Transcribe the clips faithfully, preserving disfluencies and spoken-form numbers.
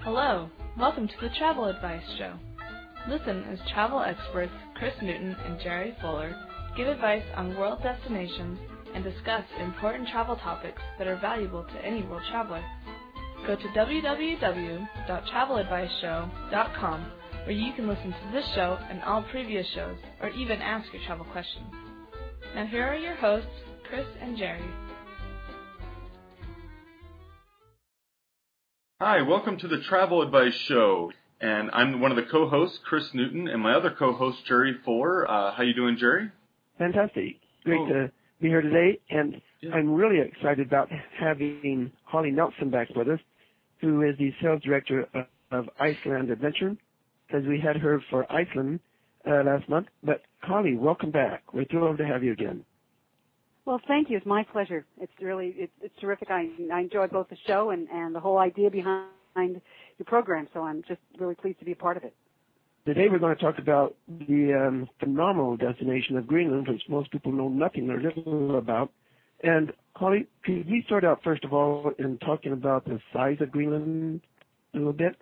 Hello, welcome to the Travel Advice Show. Listen as travel experts Chris Newton and Jerry Fuller give advice on world destinations and discuss important travel topics that are valuable to any world traveler. Go to w w w dot travel advice show dot com where you can listen to this show and all previous shows, or even ask your travel questions. Now here are your hosts, Chris and Jerry. Hi, welcome to the Travel Advice Show, and I'm one of the co-hosts, Chris Newton, and my other co-host, Jerry Fuller. Uh, how you doing, Jerry? Fantastic. Great oh. to be here today, and yeah. I'm really excited about having Holly Nelson back with us, who is the sales director of, of Iceland Adventure, because we had her for Iceland uh, last month. But Holly, welcome back. We're thrilled to have you again. Well, thank you. It's my pleasure. It's really it's, it's terrific. I, I enjoy both the show and, and the whole idea behind your program, so I'm just really pleased to be a part of it. Today we're going to talk about the um, phenomenal destination of Greenland, which most people know nothing or little about. And Holly, could we start out first of all in talking about the size of Greenland a little bit?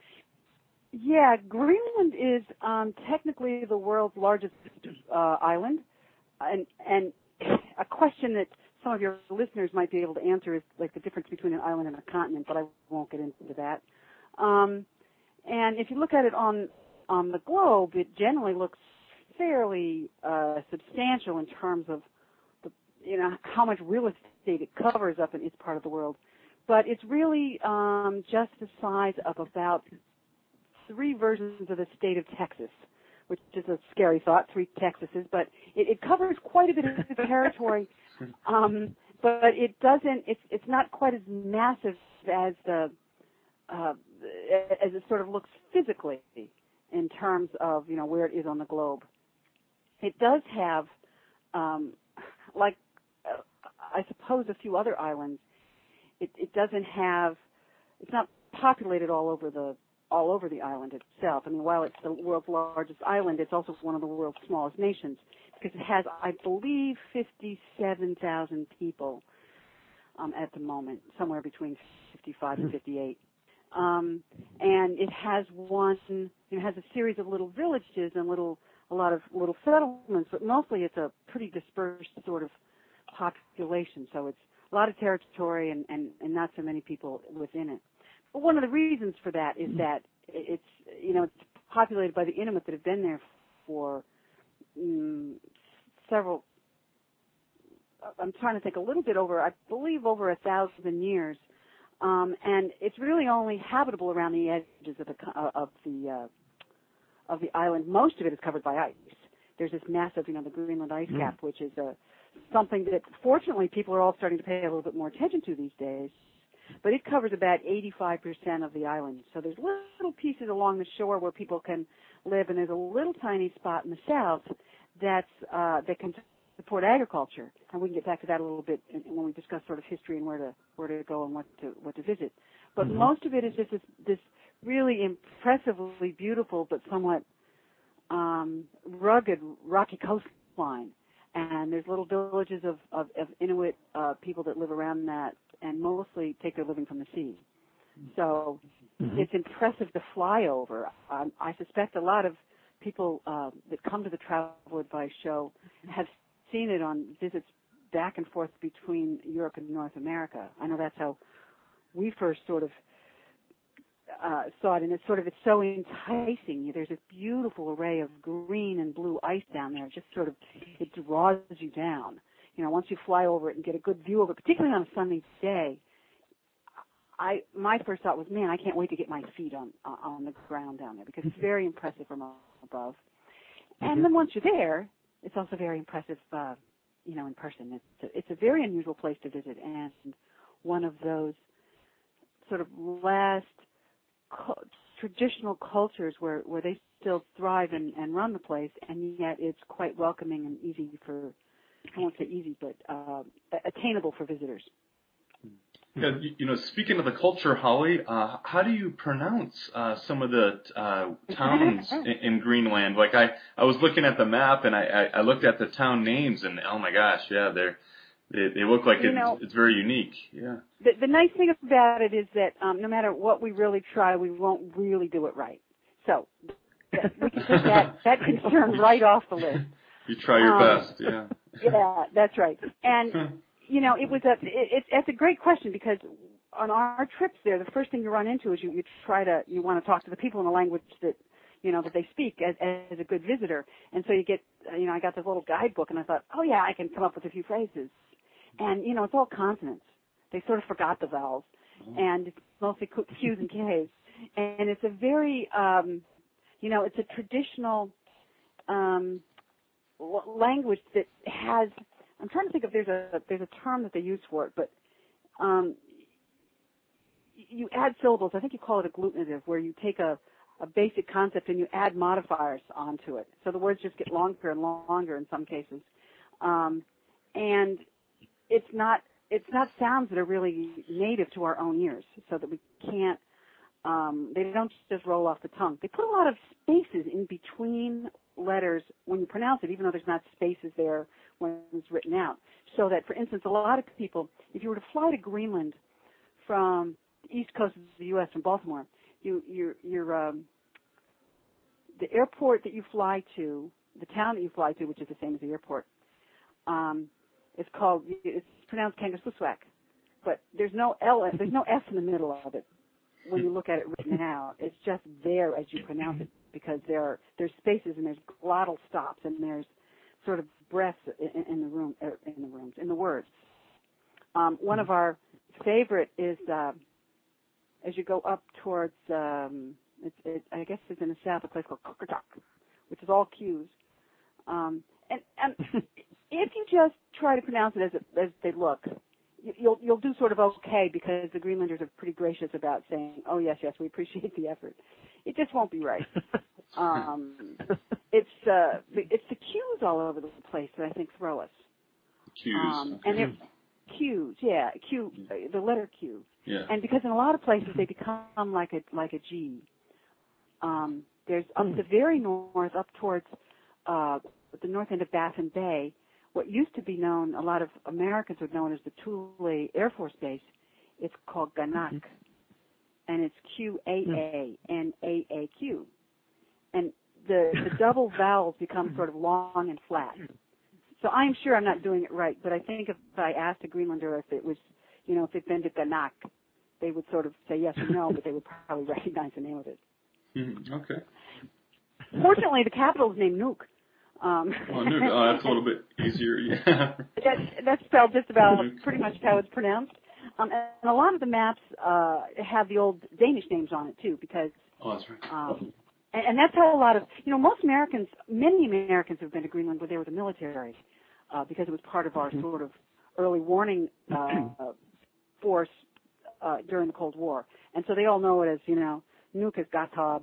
Yeah, Greenland is um, technically the world's largest uh, island, and and a question that some of your listeners might be able to answer is like the difference between an island and a continent, but I won't get into that. Um, and if you look at it on on the globe, it generally looks fairly uh, substantial in terms of the, you know, how much real estate it covers up in its part of the world. But it's really um, just the size of about three versions of the state of Texas, which is a scary thought, three Texases, but it, it covers quite a bit of territory. Um, but it doesn't, it's, it's not quite as massive as the, uh, as it sort of looks physically in terms of, you know, where it is on the globe. It does have, um, like, uh, I suppose a few other islands, it, it doesn't have, it's not populated all over the all over the island itself. I mean, while it's the world's largest island, it's also one of the world's smallest nations because it has, I believe, fifty-seven thousand people um, at the moment, somewhere between fifty-five and fifty-eight. Um, and it has one, it has a series of little villages and little, a lot of little settlements, but mostly it's a pretty dispersed sort of population. So it's a lot of territory and, and, and not so many people within it. But one of the reasons for that is that it's, you know, it's populated by the Inuit that have been there for um, several, I'm trying to think, a little bit over, I believe over a thousand years. Um, and it's really only habitable around the edges of the, of the, uh, of the island. Most of it is covered by ice. There's this massive, you know, the Greenland ice cap, mm. which is uh, something that fortunately people are all starting to pay a little bit more attention to these days. But it covers about eighty-five percent of the island. So there's little pieces along the shore where people can live, and there's a little tiny spot in the south that's, uh, that can support agriculture. And we can get back to that a little bit when we discuss sort of history and where to where to go and what to what to visit. But mm-hmm. most of it is just this, this really impressively beautiful but somewhat um, rugged, rocky coastline. And there's little villages of, of, of Inuit uh, people that live around that and mostly take their living from the sea. So mm-hmm. it's impressive to fly over. Um, I suspect a lot of people uh, that come to the Travel Advice Show have seen it on visits back and forth between Europe and North America. I know that's how we first sort of uh, saw it, and it's sort of, it's so enticing. There's this beautiful array of green and blue ice down there. It just sort of, it draws you down. You know, once you fly over it and get a good view of it, particularly on a sunny day, I my first thought was, man, I can't wait to get my feet on uh, on the ground down there because it's very impressive from above. And mm-hmm. then once you're there, it's also very impressive, uh, you know, in person. It's a, it's a very unusual place to visit and one of those sort of last cu- traditional cultures where, where they still thrive and, and run the place, and yet it's quite welcoming and easy for, I won't say easy, but uh, attainable for visitors. Yeah, you know, speaking of the culture, Holly, uh, how do you pronounce uh, some of the uh, towns in, in Greenland? Like I, I was looking at the map and I, I, I looked at the town names and oh my gosh, yeah, they're They, they look like you it's, know, it's very unique. Yeah. The, the nice thing about it is that um, no matter what we really try, we won't really do it right. So that, we can take that, that concern right off the list. You try your um, best, yeah. Yeah, that's right. And, you know, it was a, it, it, it's a great question because on our trips there, the first thing you run into is you, you try to, you want to talk to the people in a language that, you know, that they speak as, as a good visitor. And so you get, you know, I got this little guidebook and I thought, oh yeah, I can come up with a few phrases. And, you know, it's all consonants. They sort of forgot the vowels. And it's mostly Q's and K's. And it's a very, um, you know, it's a traditional um, language that has, I'm trying to think if there's a, there's a term that they use for it, but um, you add syllables. I think you call it a agglutinative, where you take a, a basic concept and you add modifiers onto it. So the words just get longer and longer in some cases. Um, and it's not it's not sounds that are really native to our own ears, so that we can't um, they don't just roll off the tongue. They put a lot of spaces in between letters when you pronounce it, even though there's not spaces there when it's written out. So that, for instance, a lot of people, if you were to fly to Greenland from the east coast of the U S, from Baltimore, you you're, you're um, the airport that you fly to, the town that you fly to, which is the same as the airport. Um, It's called, it's pronounced Kangerlussuaq, but there's no L, there's no S in the middle of it when you look at it written out. It's just there as you pronounce it because there are, there's spaces and there's glottal stops and there's sort of breaths in, in the room, in the rooms, in the words. Um, one of our favorite is, uh, as you go up towards, um, it's, it, I guess it's in the south, a place called Kukertak, which is all Q's. Um, and, and if you just try to pronounce it as, it, as they look, you'll you'll do sort of okay because the Greenlanders are pretty gracious about saying, "Oh yes, yes, we appreciate the effort." It just won't be right. um, it's uh, it's the Q's all over the place that I think throw us. Q's. Um, okay. and they're Q's, yeah, Q, the letter Q. Yeah. And because in a lot of places they become like a like a G. Um, there's up the very north, up towards uh, the north end of Baffin Bay. What used to be known, a lot of Americans would know it as the Thule Air Force Base. It's called Ganak, mm-hmm. and it's Q A A N A A Q. And the, the double vowels become sort of long and flat. So I'm sure I'm not doing it right, but I think if I asked a Greenlander if it was, you know, if they'd been to Ganak, they would sort of say yes or no, but they would probably recognize the name of it. Mm-hmm. Okay. Fortunately, the capital is named Nuuk. Um, oh, Nuuk. Oh, that's a little bit easier, yeah. that, that's spelled just about pretty much how it's pronounced. Um, and a lot of the maps uh, have the old Danish names on it, too, because... Oh, that's right. Um, and, and that's how a lot of... You know, most Americans, many Americans have been to Greenland where they were the military uh, because it was part of our sort of early warning uh, force uh, during the Cold War. And so they all know it as, you know, Nuuk is Gottorp,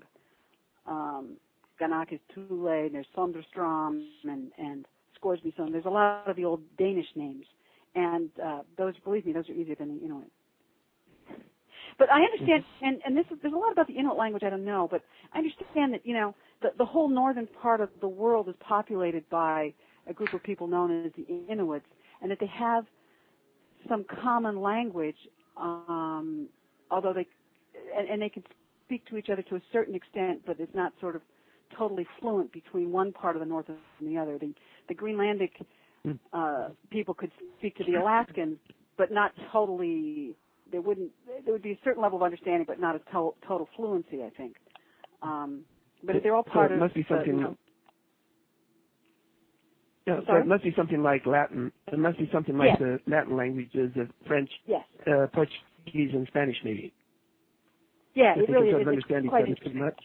um, Ganak is Thule, and there's Sonderstrom and, and Scoresby. There's a lot of the old Danish names. And uh, those, believe me, those are easier than the Inuit. But I understand, and, and this is, there's a lot about the Inuit language I don't know, but I understand that, you know, the, the whole northern part of the world is populated by a group of people known as the Inuits, and that they have some common language, um, although they, and, and they can speak to each other to a certain extent, but it's not sort of totally fluent between one part of the north and the other. The, the Greenlandic uh, people could speak to the Alaskans, but not totally. There wouldn't. There would be a certain level of understanding, but not a to- total fluency, I think. Um, but if they're all part so it of, must be something. Uh, you know, yeah, so it must be something like Latin. It must be something like yes. the Latin languages of French, yes, uh, Portuguese, and Spanish, maybe. Yeah, if it really sort is. of understand It's each quite other too much.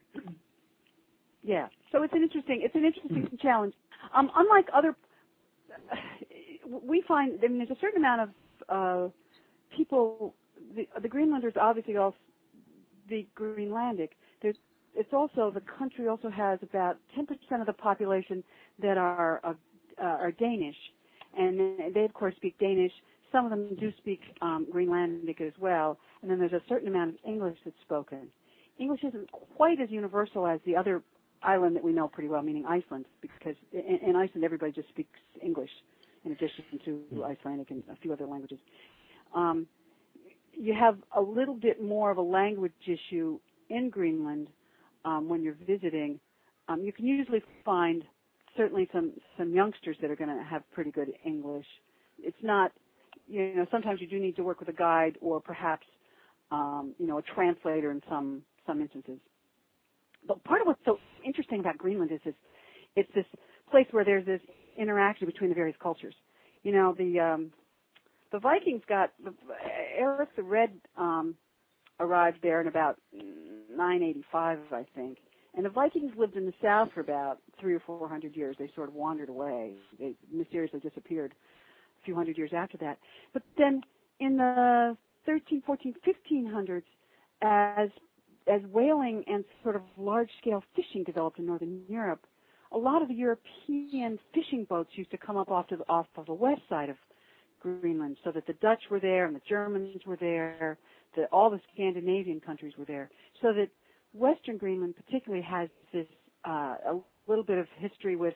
Yeah, so it's an interesting, it's an interesting mm-hmm. challenge. Um, unlike other, uh, we find, I mean, there's a certain amount of uh, people. The, the Greenlanders obviously also the Greenlandic. There's, it's also the country also has about ten percent of the population that are uh, are Danish, and they of course speak Danish. Some of them do speak um, Greenlandic as well, and then there's a certain amount of English that's spoken. English isn't quite as universal as the other island that we know pretty well, meaning Iceland, because in, in Iceland everybody just speaks English in addition to Icelandic and a few other languages. Um, you have a little bit more of a language issue in Greenland um, when you're visiting. Um, you can usually find certainly some, some youngsters that are going to have pretty good English. It's not, you know, sometimes you do need to work with a guide or perhaps, um, you know, a translator in some, some instances. But part of what's so interesting about Greenland is this, it's this place where there's this interaction between the various cultures. You know, the, um, the Vikings got, Eric the Red um, arrived there in about nine eighty-five, I think. And the Vikings lived in the south for about three or four hundred years. They sort of wandered away. They mysteriously disappeared a few hundred years after that. But then in the thirteen, fourteen, fifteen hundreds, as as whaling and sort of large-scale fishing developed in northern Europe, a lot of the European fishing boats used to come up off to the, off of the west side of Greenland, so that the Dutch were there and the Germans were there, the, all the Scandinavian countries were there, so that Western Greenland particularly has this uh, a little bit of history with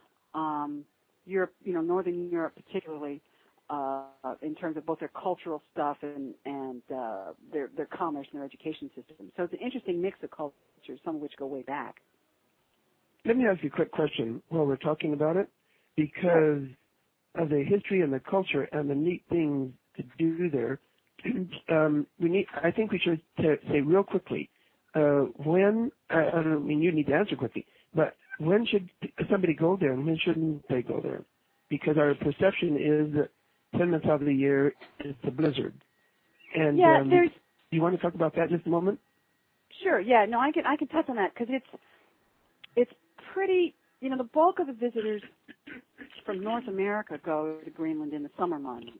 um, Europe, you know, Northern Europe particularly, uh, in terms of both their cultural stuff and and uh, their their commerce and their education system. So it's an interesting mix of cultures, some of which go way back. Let me ask you a quick question while we're talking about it, because of the history and the culture and the neat things to do there. um, we need. I think we should t- say real quickly. Uh, when, I, I don't mean you need to answer quickly, but when should somebody go there and when shouldn't they go there? Because our perception is that ten months out of the year it's a blizzard. And yeah, um, there's. Do you want to talk about that just a moment? Sure. Yeah. No, I can. I can touch on that because it's it's pretty. You know, the bulk of the visitors from North America go to Greenland in the summer months.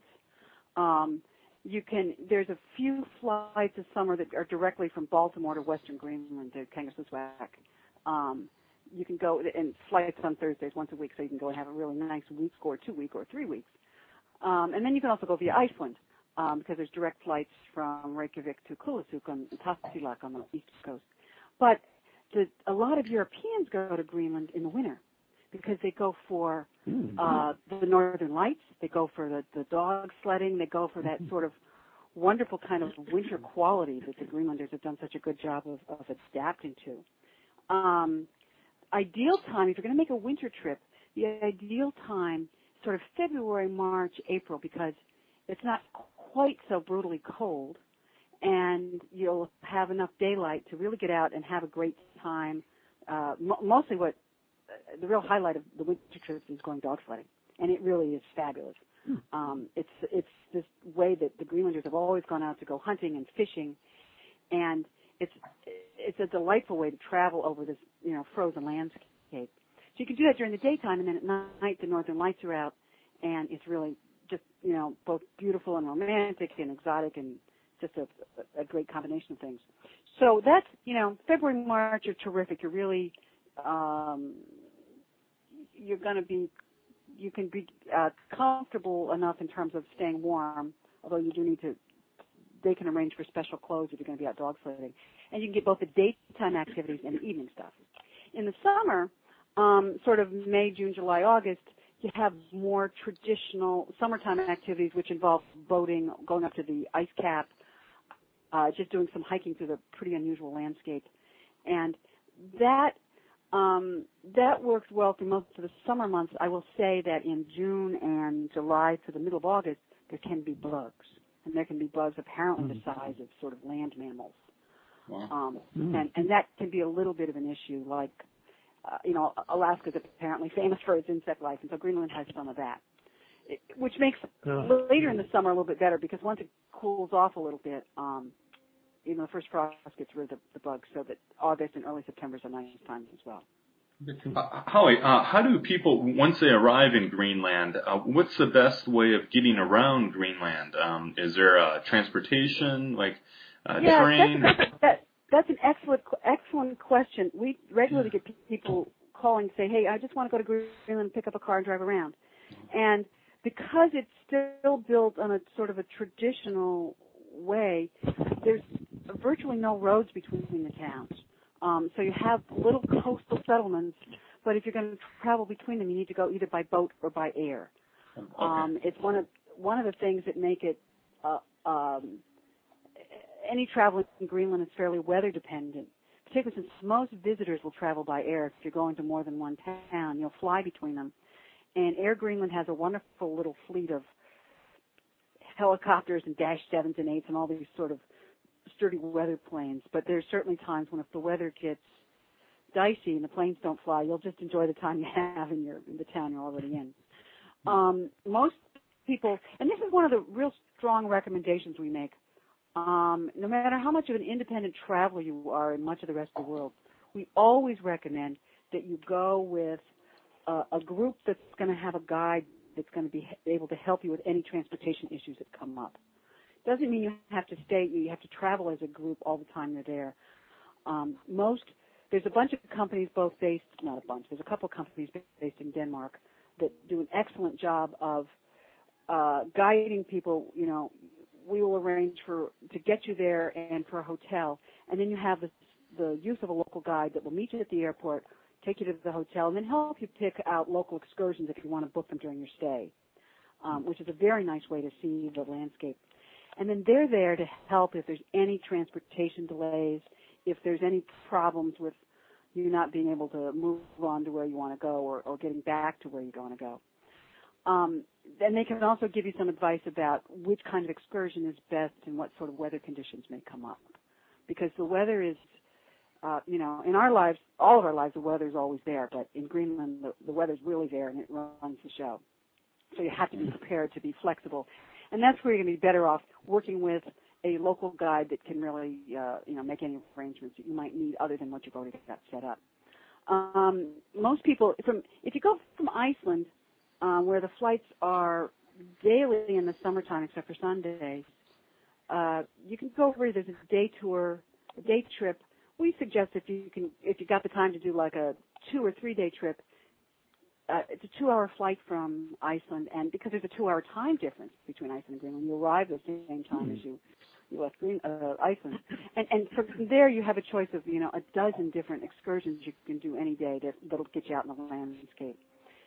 Um, You can. There's a few flights this summer that are directly from Baltimore to Western Greenland to Kangerlussuaq. Um, you can go and flights on Thursdays once a week, so you can go and have a really nice week or two week or three weeks. Um, and then you can also go via Iceland um, because there's direct flights from Reykjavik to Kulusuk on Tasiilaq on the east coast. But the, a lot of Europeans go to Greenland in the winter because they go for uh, the northern lights, they go for the, the dog sledding, they go for that sort of wonderful kind of winter quality that the Greenlanders have done such a good job of, of adapting to. Um, ideal time, if you're going to make a winter trip, the ideal time, sort of February, March, April, because it's not quite so brutally cold, and you'll have enough daylight to really get out and have a great time. Uh, m- mostly what the real highlight of the winter trips is going dog sledding, and it really is fabulous. Hmm. Um, it's it's this way that the Greenlanders have always gone out to go hunting and fishing, and it's it's a delightful way to travel over this you know frozen landscape. So you can do that during the daytime, and then at night the northern lights are out, and it's really just you know both beautiful and romantic and exotic and just a, a great combination of things. So that's you know February, March are terrific. You're really um, you're going to be, you can be uh, comfortable enough in terms of staying warm, although you do need to, they can arrange for special clothes if you're going to be out dog sledding. And you can get both the daytime activities and the evening stuff. In the summer, um, sort of May, June, July, August, you have more traditional summertime activities which involve boating, going up to the ice cap, uh, just doing some hiking through the pretty unusual landscape. And that Um, that works well through most of the summer months. I will say that in June and July to the middle of August, there can be bugs. And there can be bugs apparently mm. the size of sort of land mammals. Wow. Um, mm. and, and that can be a little bit of an issue. Like, uh, you know, Alaska is apparently famous for its insect life, and so Greenland has some of that. It, which makes oh. later in the summer a little bit better because once it cools off a little bit, um, you know, the first frost gets rid of the, the bugs, so that August and early September is a nice time as well. Uh, Holly, uh, how do people, once they arrive in Greenland, uh, what's the best way of getting around Greenland? Um, is there uh, transportation, like uh, yeah, train? That's, that, that's an excellent, excellent question. We regularly get people calling and say, hey, I just want to go to Greenland, pick up a car and drive around. And because it's still built on a sort of a traditional way, there's virtually no roads between the towns. Um, so you have little coastal settlements, but if you're going to travel between them, you need to go either by boat or by air. Okay. Um, it's one of one of the things that make it. Uh, um, any travel in Greenland is fairly weather dependent, particularly since most visitors will travel by air. If you're going to more than one town, you'll fly between them. And Air Greenland has a wonderful little fleet of helicopters and Dash sevens and eights and all these sort of sturdy weather planes. But there's certainly times when if the weather gets dicey and the planes don't fly, you'll just enjoy the time you have in your in the town you're already in. Um, most people, and this is one of the real strong recommendations we make, um, no matter how much of an independent traveler you are in much of the rest of the world, we always recommend that you go with uh, a group that's going to have a guide that's going to be able to help you with any transportation issues that come up. Doesn't mean you have to stay, you have to travel as a group all the time you're there. Um, most, there's a bunch of companies both based, not a bunch, there's a couple of companies based in Denmark that do an excellent job of uh, guiding people. You know, we will arrange for to get you there and for a hotel, and then you have the, the use of a local guide that will meet you at the airport, take you to the hotel, and then help you pick out local excursions if you want to book them during your stay, um, which is a very nice way to see the landscape. And then they're there to help if there's any transportation delays, if there's any problems with you not being able to move on to where you want to go or, or getting back to where you want to go. Um, then they can also give you some advice about which kind of excursion is best and what sort of weather conditions may come up. Because the weather is, uh, you know, in our lives, all of our lives, the weather is always there. But in Greenland, the, the weather's really there and it runs the show. So you have to be prepared to be flexible. And that's where you're going to be better off working with a local guide that can really, uh, you know, make any arrangements that you might need other than what you've already got set up. Um, most people, from if you go from Iceland, uh, where the flights are daily in the summertime except for Sundays, uh, you can go over. There's a day tour, a day trip. We suggest if you can, if you got the time to do like a two or three day trip. Uh, it's a two-hour flight from Iceland, and because there's a two-hour time difference between Iceland and Greenland, you arrive at the same time mm-hmm. as you you left Green, uh, Iceland. And, and from there, you have a choice of you know a dozen different excursions you can do any day that, that'll get you out in the landscape.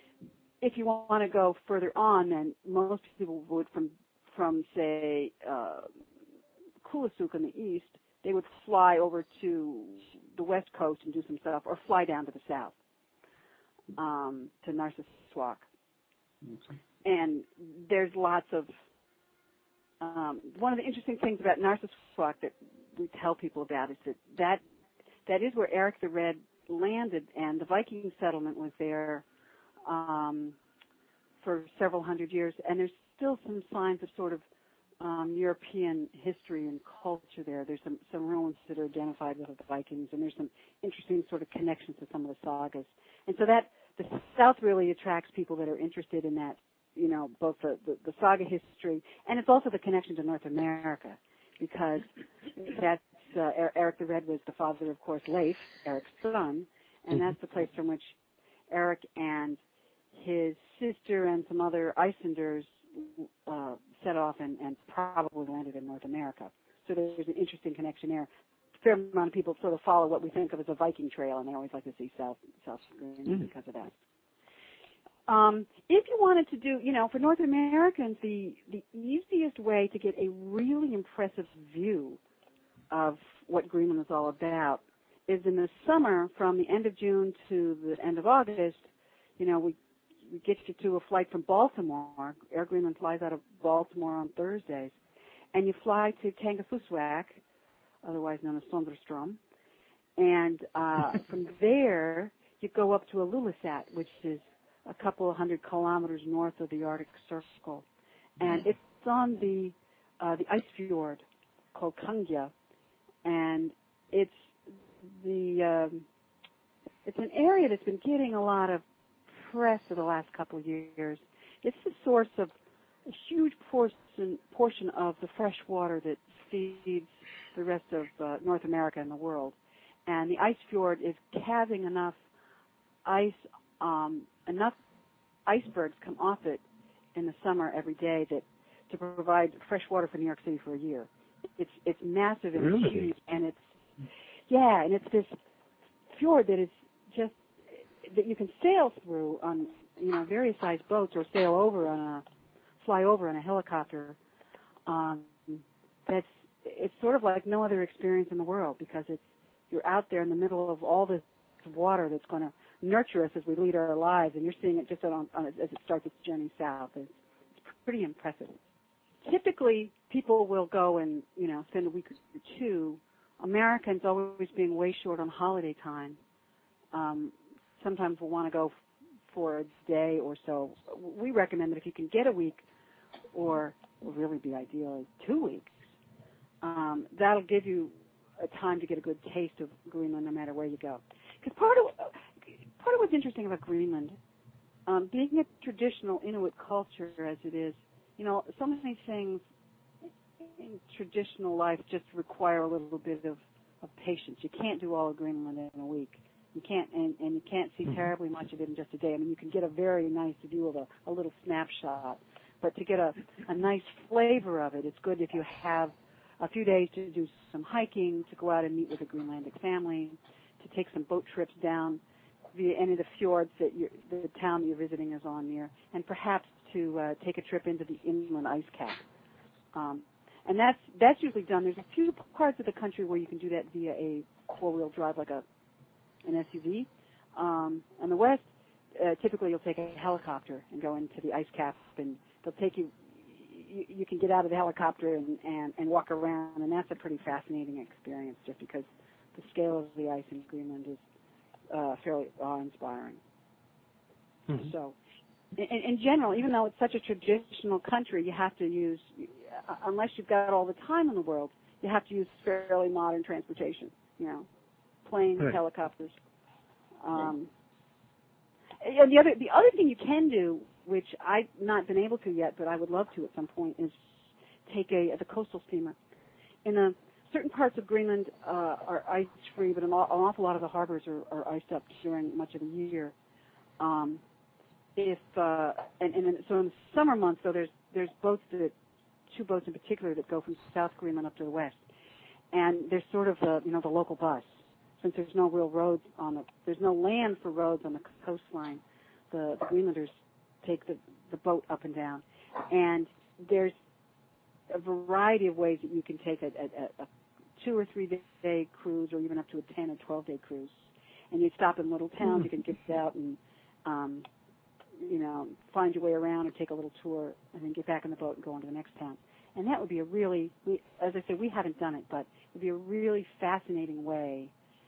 If you want to go further on, then most people would from from say uh, Kulusuk in the east, they would fly over to the west coast and do some stuff, or fly down to the south. Um, to Narsarsuaq. Okay. And there's lots of, um, one of the interesting things about Narsarsuaq that we tell people about is that, that that is where Eric the Red landed, and the Viking settlement was there um, for several hundred years, and there's still some signs of sort of um, European history and culture there. There's some, some ruins that are identified with the Vikings, and there's some interesting sort of connections to some of the sagas. And so that the South really attracts people that are interested in that, you know, both the, the, the saga history, and it's also the connection to North America, because that's, uh, Eric the Red was the father, of course, Leif, Eric's son, and that's the place from which Eric and his sister and some other Icelanders uh, set off and, and probably landed in North America. So there's an interesting connection there. A fair amount of people sort of follow what we think of as a Viking trail, and they always like to see South South Greenland mm-hmm. because of that. Um, if you wanted to do, you know, for North Americans, the the easiest way to get a really impressive view of what Greenland is all about is in the summer, from the end of June to the end of August. You know, we we get you to a flight from Baltimore. Air Greenland flies out of Baltimore on Thursdays, and you fly to Tangafusuaq, otherwise known as Sonderstrom, and uh, from there you go up to Ilulissat, which is a couple of hundred kilometers north of the Arctic Circle, and it's on the uh, the ice fjord called Kangya, and it's the um, it's an area that's been getting a lot of press for the last couple of years. It's the source of a huge portion portion of the fresh water that feeds the rest of uh, North America and the world, and the ice fjord is calving enough ice. Um, enough icebergs come off it in the summer every day that to provide fresh water for New York City for a year. It's it's massive and really? huge, and it's yeah, and it's this fjord that is just that you can sail through on you know, various sized boats or sail over on a, fly over on a helicopter, um, that's, it's sort of like no other experience in the world because it's, you're out there in the middle of all this water that's going to nurture us as we lead our lives, and you're seeing it just on, on, as it starts its journey south. It's, it's pretty impressive. Typically, people will go and, you know, spend a week or two. Americans always being way short on holiday time. Um, sometimes we'll want to go f- for a day or so. We recommend that if you can get a week, or will really be ideal, two weeks, um, that'll give you a time to get a good taste of Greenland no matter where you go. Because part of, part of what's interesting about Greenland, um, being a traditional Inuit culture as it is, you know, so many things in traditional life just require a little bit of, of patience. You can't do all of Greenland in a week. You can't, and, and you can't see terribly much of it in just a day. I mean, you can get a very nice view of a, a little snapshot, but to get a, a nice flavor of it, it's good if you have a few days to do some hiking, to go out and meet with a Greenlandic family, to take some boat trips down via any of the fjords that you're, the town that you're visiting is on near, and perhaps to uh, take a trip into the inland ice cap. Um, and that's that's usually done. There's a few parts of the country where you can do that via a four-wheel drive, like a an S U V. Um, in the west, uh, typically you'll take a helicopter and go into the ice cap, and they'll take you. You, you can get out of the helicopter and, and, and walk around, and that's a pretty fascinating experience, just because the scale of the ice in Greenland is uh, fairly awe-inspiring. Mm-hmm. So, in, in general, even though it's such a traditional country, you have to use, uh, unless you've got all the time in the world, you have to use fairly modern transportation, you know, planes, right. helicopters. Um, and the other, the other thing you can do, which I've not been able to yet, but I would love to at some point, is take a the coastal steamer. In a, certain parts of Greenland uh, are ice-free, but an, an awful lot of the harbors are, are iced up during much of the year. Um, if uh, and, and so in the summer months, though, there's there's boats that two boats in particular that go from South Greenland up to the west, and there's sort of the you know the local bus. Since there's no real roads on the there's no land for roads on the coastline, the, the Greenlanders take the, the boat up and down. And there's a variety of ways that you can take a, a, a two or three day cruise, or even up to a ten or twelve day cruise. And you stop in little towns, mm. you can get out and, um, you know, find your way around or take a little tour and then get back in the boat and go on to the next town. And that would be a really, we, as I said, we haven't done it, but it would be a really fascinating way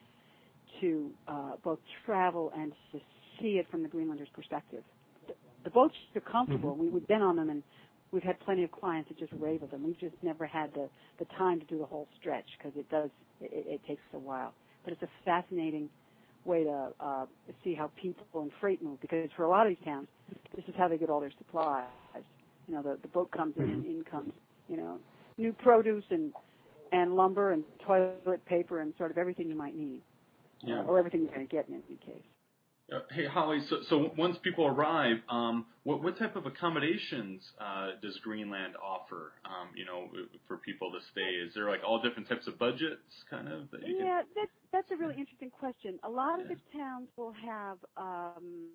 to uh, both travel and to see it from the Greenlanders' perspective. The boats are comfortable. Mm-hmm. We, we've been on them, and we've had plenty of clients that just rave of them. We've just never had the, the time to do the whole stretch because it does it, it takes a while. But it's a fascinating way to uh, see how people and freight move, because for a lot of these towns, this is how they get all their supplies. You know, the, the boat comes in, mm-hmm. and in comes, you know, new produce and and lumber and toilet paper and sort of everything you might need, yeah. uh, or everything you're going to get in any case. Uh, hey, Holly, so, so once people arrive, um, what, what type of accommodations uh, does Greenland offer, um, you know, for people to stay? Is there, like, all different types of budgets, kind of? That you yeah, can... that's, that's a really interesting question. A lot yeah. of the towns will have um,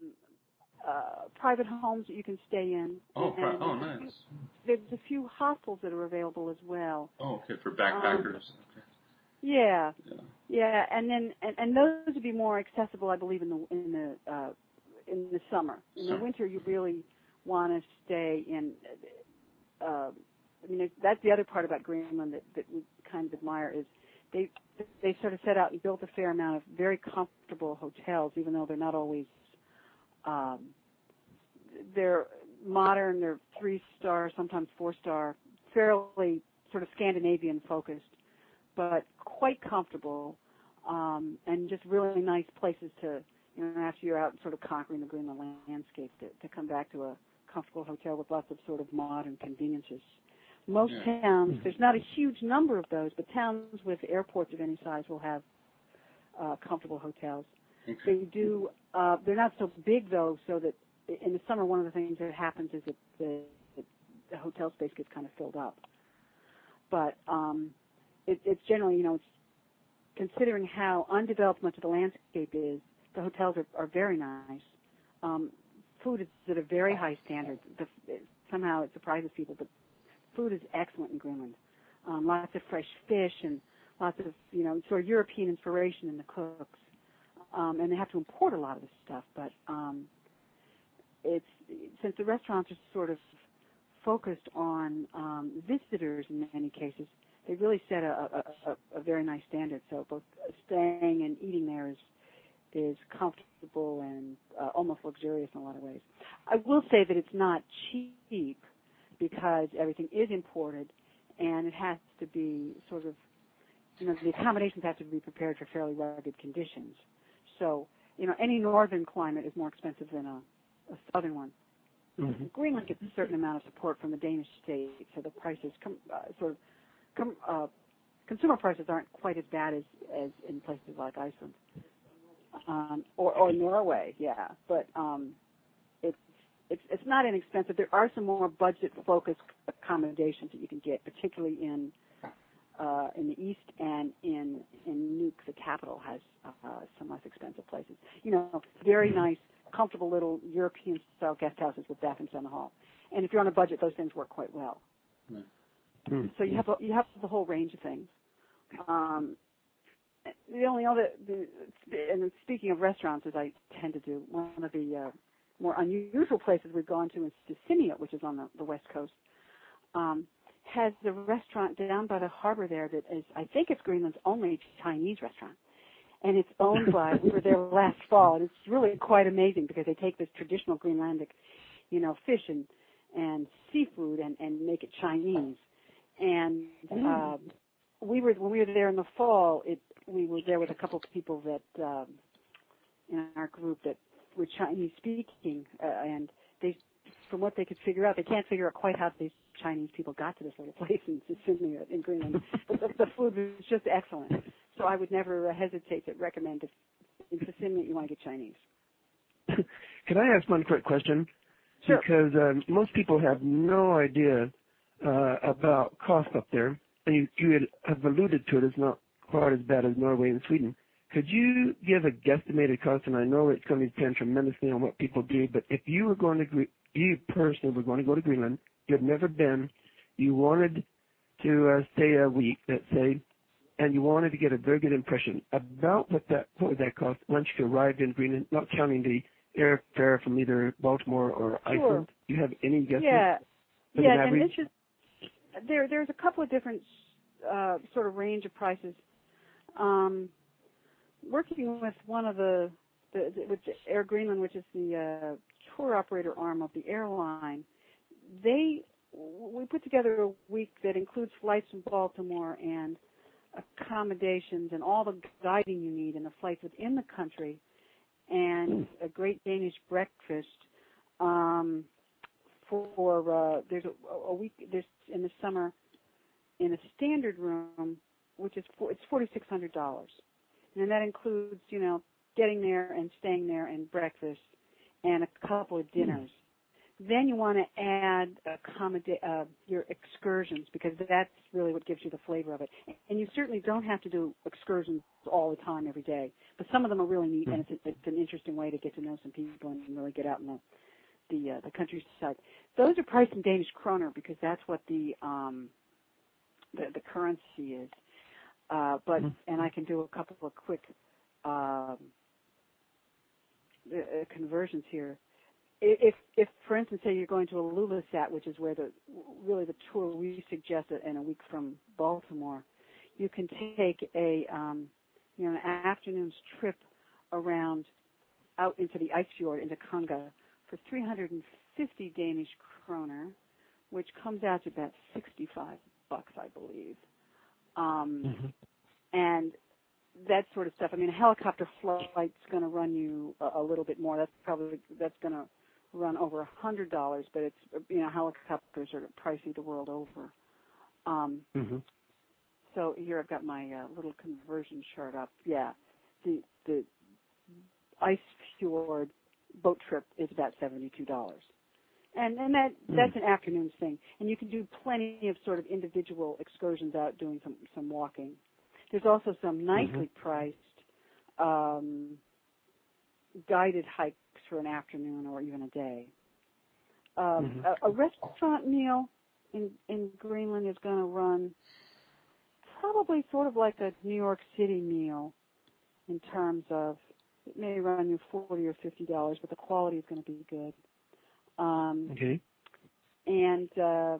uh, private homes that you can stay in. Oh, pri- oh there's nice. A few, there's a few hostels that are available as well. Oh, okay, for backpackers. Um, okay. Yeah, yeah, yeah, and then and, and those would be more accessible, I believe, in the in the uh, in the summer. In summer. the winter, you really want to stay in. Uh, I mean, that's the other part about Greenland that, that we kind of admire is they they sort of set out and built a fair amount of very comfortable hotels, even though they're not always. Um, they're modern. They're three star, sometimes four star, fairly sort of Scandinavian focused, but quite comfortable, um, and just really nice places to, you know, after you're out sort of conquering the Greenland landscape, to, to come back to a comfortable hotel with lots of sort of modern conveniences. Most yeah. towns, mm-hmm. there's not a huge number of those, but towns with airports of any size will have uh, comfortable hotels. Okay. They do, uh, they're not so big though, so that in the summer one of the things that happens is that the, the hotel space gets kind of filled up. But um, It, it's generally, you know, it's considering how undeveloped much of the landscape is, the hotels are, are very nice. Um, food is at a very high standard. The, somehow it surprises people, but food is excellent in Greenland. Um, lots of fresh fish and lots of, you know, sort of European inspiration in the cooks. Um, and they have to import a lot of this stuff, but um, it's since the restaurants are sort of focused on um, visitors in many cases, they really set a, a, a, a very nice standard. So both staying and eating there is is comfortable and uh, almost luxurious in a lot of ways. I will say that it's not cheap because everything is imported, and it has to be sort of, you know, the accommodations have to be prepared for fairly rugged conditions. So, you know, any northern climate is more expensive than a, a southern one. Mm-hmm. Greenland gets a certain amount of support from the Danish state, so the prices come uh, sort of come, uh, consumer prices aren't quite as bad as, as in places like Iceland um, or, or Norway. Yeah, but um, it's it's it's not inexpensive. There are some more budget-focused accommodations that you can get, particularly in uh, in the east and in in Nuuk, the capital, has uh, some less expensive places. You know, very nice, comfortable little European-style guest houses with bathrooms down the hall. And if you're on a budget, those things work quite well. Mm. So you have a, you have the whole range of things. Um, the only other, the, and speaking of restaurants, as I tend to do, one of the uh, more unusual places we've gone to is Sisimiut, which is on the, the west coast. Um, has the restaurant down by the harbor there that is, I think it's Greenland's only Chinese restaurant. And it's owned by, we were there last fall, and it's really quite amazing because they take this traditional Greenlandic, you know, fish and, and seafood and, and make it Chinese. And uh, we were, when we were there in the fall, it, we were there with a couple of people that, um, in our group that were Chinese speaking, uh, and they, from what they could figure out, they can't figure out quite how these Chinese people got to this little place in Sisimiut in Greenland. But the, the food was just excellent. So I would never hesitate to recommend if in Sisimiut you want to get Chinese. Can I ask one quick question? Sure. Because um, most people have no idea uh, about cost up there, and you, you have alluded to it. It's not quite as bad as Norway and Sweden. Could you give a guesstimated cost? And I know it's going to depend tremendously on what people do, but if you were going to, you personally were going to go to Greenland, you have never been, you wanted to uh, stay a week, let's say, and you wanted to get a very good impression about what that what would that cost once you arrived in Greenland, not counting the airfare from either Baltimore or Sure. Iceland. Do you have any guesses? Yeah, As yeah, an and average? this is there. There's a couple of different uh, sort of range of prices. Um, working with one of the, the, the with Air Greenland, which is the uh, tour operator arm of the airline, they we put together a week that includes flights from Baltimore and accommodations and all the guiding you need and the flights within the country and a great Danish breakfast um, for uh, there's a, a week there's in the summer in a standard room, which is for, it's forty six hundred dollars, and that includes, you know, getting there and staying there and breakfast and a couple of dinners. Then you want to add accommodate uh, your excursions, because that's really what gives you the flavor of it. And you certainly don't have to do excursions all the time every day, but some of them are really neat, and it's, it's an interesting way to get to know some people and really get out in the the, uh, the countryside. Those are priced in Danish kroner because that's what the um, the, the currency is. Uh, but and I can do a couple of quick um, uh, conversions here. If, if, for instance, say you're going to Ilulissat, which is where the really the tour we suggest in a week from Baltimore, you can take a um, you know an afternoon's trip around out into the ice fjord into Kunga for three hundred fifty Danish kroner, which comes out to about sixty-five bucks, I believe. Um, mm-hmm. And that sort of stuff. I mean, a helicopter flight's going to run you a, a little bit more. That's probably that's going to run over a hundred dollars, but it's, you know, helicopters are pricey the world over. Um, mm-hmm. So here I've got my uh, little conversion chart up. Yeah, the the ice fjord boat trip is about seventy-two dollars, and and that that's mm. an afternoon's thing. And you can do plenty of sort of individual excursions out doing some some walking. There's also some nicely mm-hmm. priced um, guided hikes for an afternoon or even a day. Um, Mm-hmm. a, a restaurant meal in in Greenland is going to run probably sort of like a New York City meal in terms of it may run you forty or fifty dollars, but the quality is going to be good. Um, Okay. And uh,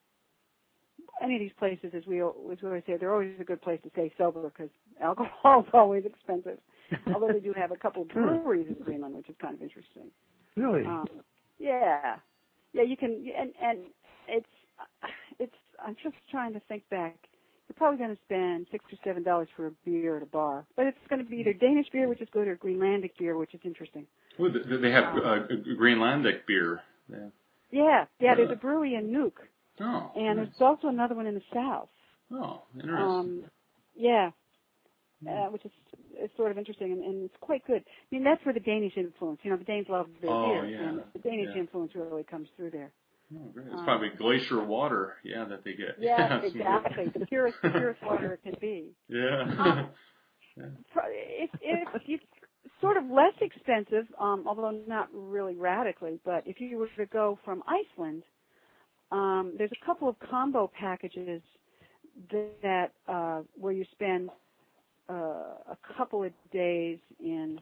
any of these places, as we, as we always say, they're always a good place to stay sober because alcohol is always expensive. Although they do have a couple of breweries in Greenland, which is kind of interesting. Really? Um, yeah, yeah. You can, and and it's it's. I'm just trying to think back. You're probably going to spend six or seven dollars for a beer at a bar, but it's going to be either Danish beer, which is good, or Greenlandic beer, which is interesting. Well, th- they have uh, Greenlandic beer. Yeah. Yeah, yeah. There's a brewery in Nuuk, Oh. and Nice. there's also another one in the south. Oh, interesting. Um, yeah, uh, which is, is sort of interesting, and, and it's quite good. I mean, that's where the Danish influence. You know, the Danes love their Oh, beer, yeah. and the Danish Yeah. influence really comes through there. Oh, great. It's Um, probably glacier water, yeah, that they get. Yeah, Some exactly. good- The purest, the purest water it can be. Yeah. Um, Yeah. Pro- If, if you sort of less expensive, um, although not really radically, but if you were to go from Iceland, um, there's a couple of combo packages that uh, where you spend uh, a couple of days in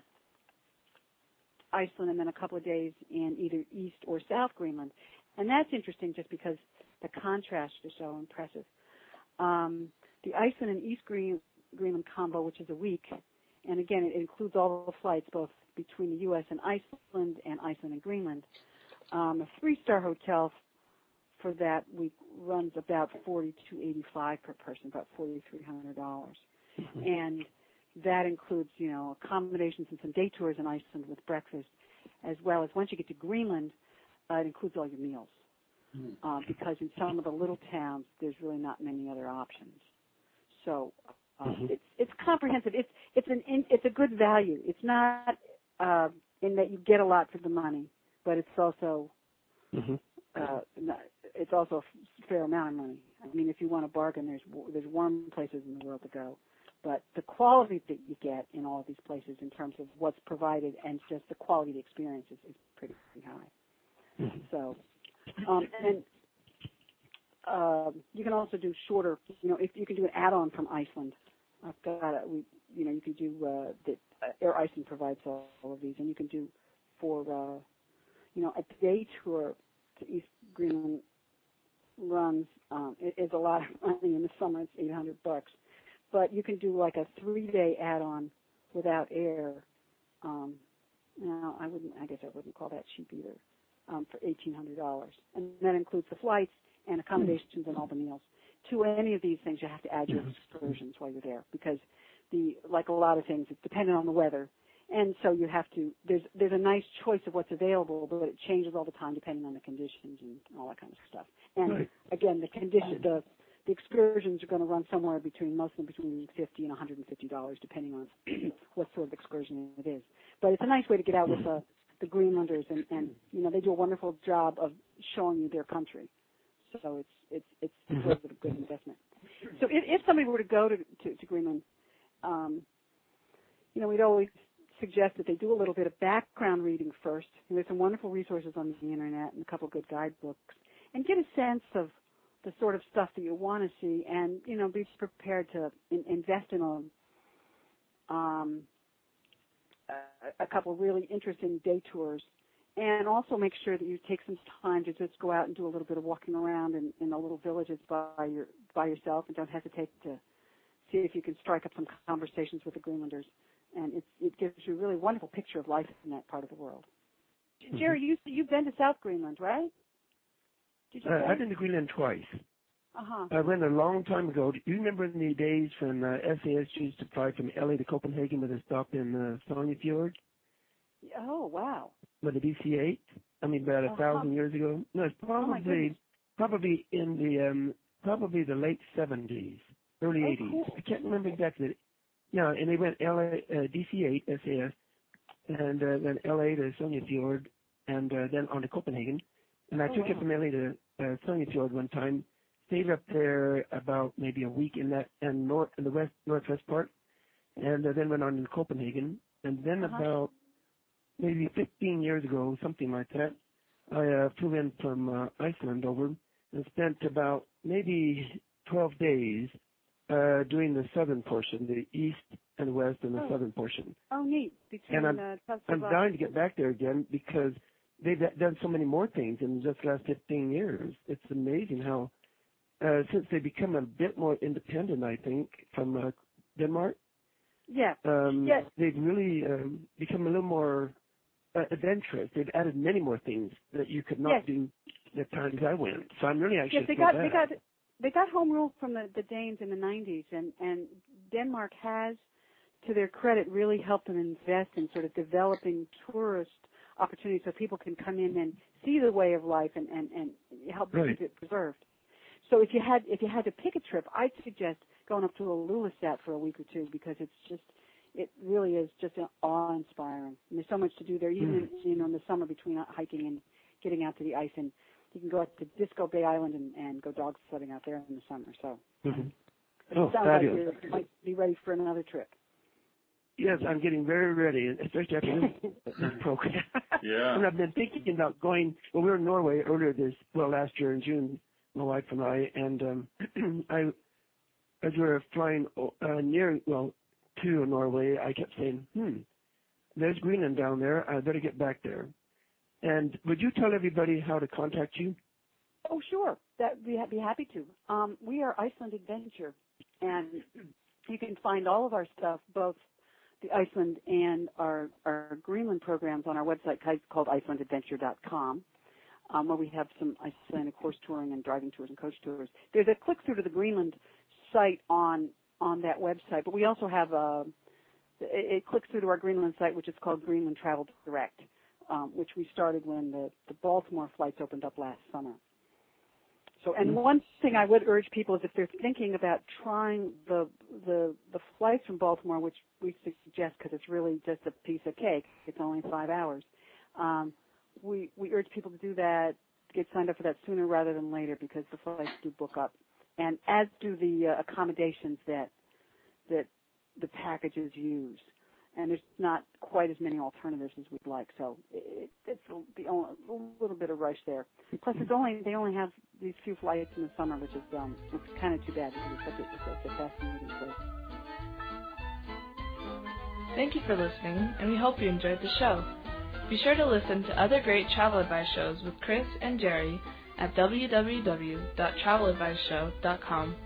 Iceland and then a couple of days in either East or South Greenland. And that's interesting just because the contrast is so impressive. Um, the Iceland and East Green, Greenland combo, which is a week, and again, it includes all the flights both between the U S and Iceland and Iceland and Greenland. Um, a three-star hotel for that week runs about forty-two eighty-five per person, about forty-three hundred dollars, Mm-hmm. and that includes, you know, accommodations and some day tours in Iceland with breakfast, as well as once you get to Greenland, uh, it includes all your meals. Mm. Uh, because in some of the little towns, there's really not many other options. So uh, Mhm. it's it's comprehensive. It's it's an in, it's a good value. It's not uh, in that you get a lot for the money, but it's also Mm-hmm. uh, not, it's also a fair amount of money. I mean, if you want to bargain, there's there's warm places in the world to go. But the quality that you get in all of these places in terms of what's provided and just the quality of the experience is, is pretty high. Mm-hmm. So, um, and uh, you can also do shorter, you know, if you can do an add-on from Iceland. I've got, a, we, you know, you can do, uh, the, uh, Air Iceland provides all, all of these, and you can do for, uh, you know, a day tour to East Greenland runs, um, it, it's a lot of money. In the summer, it's eight hundred bucks. But you can do like a three-day add-on without air. Um, no, I wouldn't. I guess I wouldn't call that cheap either. Um, for eighteen hundred dollars, and that includes the flights and accommodations and all the meals. To any of these things, you have to add your excursions while you're there because the like a lot of things, it's dependent on the weather, and so you have to. There's there's a nice choice of what's available, but it changes all the time depending on the conditions and all that kind of stuff. And Right. again, the condition the The excursions are going to run somewhere between, mostly between fifty and one hundred fifty dollars, depending on what sort of excursion it is. But it's a nice way to get out with the, the Greenlanders, and, and you know they do a wonderful job of showing you their country. So it's it's it's Mhm. sort of a good investment. So if, if somebody were to go to to, to Greenland, um, you know, we'd always suggest that they do a little bit of background reading first. And there's some wonderful resources on the internet and a couple of good guidebooks, and get a sense of the sort of stuff that you want to see, and you know, be prepared to in, invest in a um, a, a couple of really interesting day tours, and also make sure that you take some time to just go out and do a little bit of walking around in, in the little villages by your by yourself, and don't hesitate to see if you can strike up some conversations with the Greenlanders, and it it gives you a really wonderful picture of life in that part of the world. Mm-hmm. Jerry, you you've been to South Greenland, right? Did you Uh, say? I've been to Greenland twice. Uh-huh. I went a long time ago. Do you remember in the days when uh, S A S used to fly from L A to Copenhagen with a stop in uh, Sognefjord Oh, wow. with a D C eight? I mean, about a Uh-huh. thousand years ago. No, it's Oh, my probably goodness. probably in the um, probably the late seventies, early Oh, eighties. cool. I can't remember exactly. Yeah, and they went L A uh, D C eight S A S, and uh, then L A to Sognefjord, and uh, then on to Copenhagen. And I Oh, took it wow. from L A to uh, Sognefjord one time. Stayed up there about maybe a week in that and north in the west northwest part, and uh, then went on to Copenhagen. And then Uh-huh. about maybe fifteen years ago, something like that, I uh, flew in from uh, Iceland over and spent about maybe twelve days uh, doing the southern portion, the east and west and the Oh. southern portion. Oh, neat. Between, And I'm, uh, I'm Tuscaloosa- dying to get back there again because they've done so many more things in just the last fifteen years. It's amazing how, uh, since they become a bit more independent, I think, from uh, Denmark, Yeah. um, Yes. they've really um, become a little more uh, adventurous. They've added many more things that you could not Yes. do the times I went. So I'm really actually Yes, they feel got bad. they got they got home rule from the, the Danes in the nineties, and and Denmark has, to their credit, really helped them invest in sort of developing tourist opportunities so people can come in and see the way of life and and and help Right. keep it preserved. So if you had if you had to pick a trip, I'd suggest going up to Ilulissat for a week or two because it's just it really is just awe-inspiring. And there's so much to do there, even Mm. in, you know in the summer between hiking and getting out to the ice. And you can go up to Disco Bay Island and, and go dog sledding out there in the summer. So Mhm. it Oh, sounds fabulous. like you might be ready for another trip. Yes, I'm getting very ready, especially after this, this program. Yeah. And I've been thinking about going. Well, we were in Norway earlier this, well, last year in June, my wife and I, and um, I, as we were flying uh, near, well, to Norway, I kept saying, "Hmm, there's Greenland down there. I better get back there." And would you tell everybody how to contact you? Oh, sure. That we'd be happy to. Um, we are Iceland Adventure, and you can find all of our stuff, both the Iceland and our, our Greenland programs, on our website called iceland adventure dot com, um, where we have some Icelandic horse touring and driving tours and coach tours. There's a click-through to the Greenland site on on that website, but we also have a, it clicks through to our Greenland site, which is called Greenland Travel Direct, um, which we started when the, the Baltimore flights opened up last summer. So, and one thing I would urge people is if they're thinking about trying the the, the flights from Baltimore, which we suggest because it's really just a piece of cake, it's only five hours. Um, we we urge people to do that, get signed up for that sooner rather than later because the flights do book up, and as do the uh, accommodations that that the packages use. And there's not quite as many alternatives as we'd like, so it, it's a, the only, a little bit of rush there. Plus, it's only they only have these few flights in the summer, which is um, it's kind of too bad because it's such a, it's a fascinating place. Thank you for listening, and we hope you enjoyed the show. Be sure to listen to other great travel advice shows with Chris and Jerry at w w w dot travel advice show dot com